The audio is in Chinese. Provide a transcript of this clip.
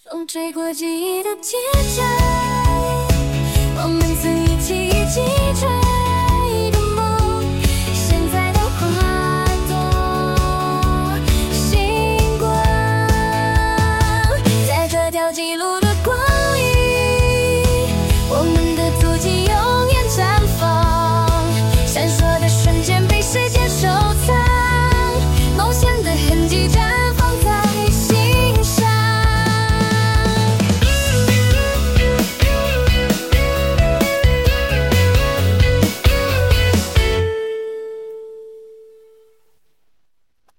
风吹过记忆的结界，我们曾一起追。